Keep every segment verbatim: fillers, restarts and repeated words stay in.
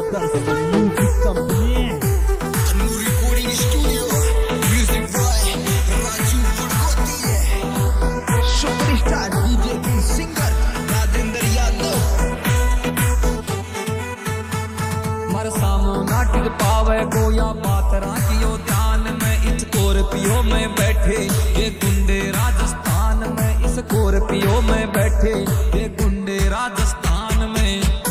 Brothers Music Company. New recording studio. Music boy Raju Purgoti. Superstar D J की singer Rajendra Yadav. मर सामो नाटिक पावे गोया बात राखियो ध्यान में इस स्कॉर्पियो में बैठे ये गुंडे राजस्थान में इस स्कॉर्पियो में बैठे ये गुंडे राजस्थान में.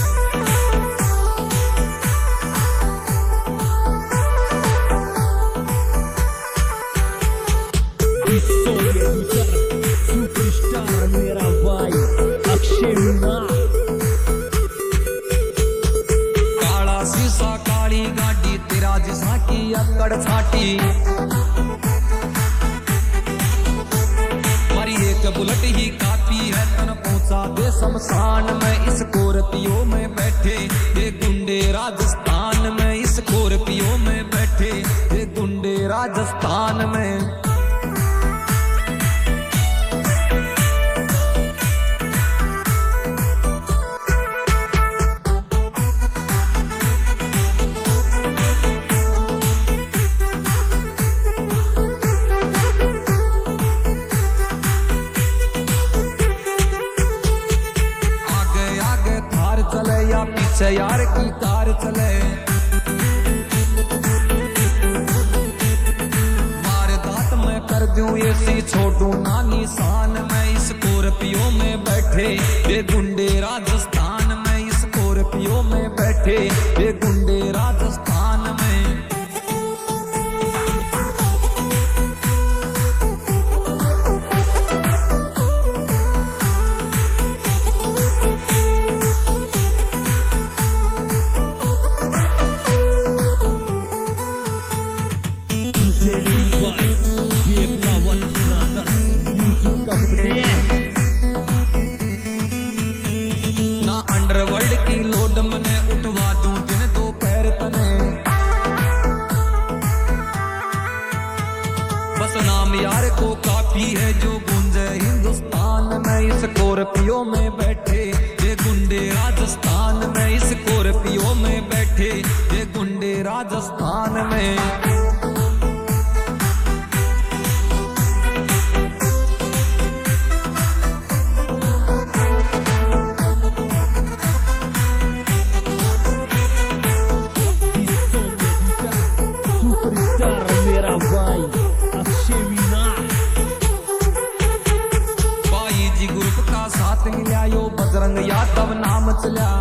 Superstar मेरा भाई अक्षय मीना. काला शीशा काली गाड़ी तेरा जिसा की अकड़ छाटी पर एक बुलेट ही काफी है तन पहुंचा दे शमशान में इस स्कॉर्पियो में बैठे ये गुंडे राजस्थान में इस स्कॉर्पियो में बैठे ये गुंडे राजस्थान में. चले या पीछे यार की कार चले वारदात में कर दूं ऐसी छोटू ना निशान में इस स्कॉर्पियो में बैठे ये गुंडे राजस्थान में इस स्कॉर्पियो में बैठे ये गुंडे राजस्थान में. ना अंडरवर्ल्ड की लोड मने उठवा दूं दिन दो पैर तने बस नाम यार को काफी है जो गूंजे हिंदुस्तान में इस स्कॉर्पियो में बैठे ये गुंडे राजस्थान में इस स्कॉर्पियो में बैठे ये गुंडे राजस्थान में. मेरा भाई अक्षय मीना. भाई जी ग्रुप का साथ मिला यो बजरंग यादव नाम चला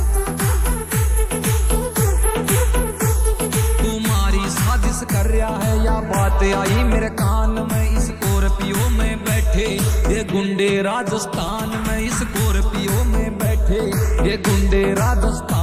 तुम्हारी साजिश कर रहा है या बात आई मेरे कान में इस स्कॉर्पियो में बैठे ये गुंडे राजस्थान में इस स्कॉर्पियो में बैठे ये गुंडे राजस्थान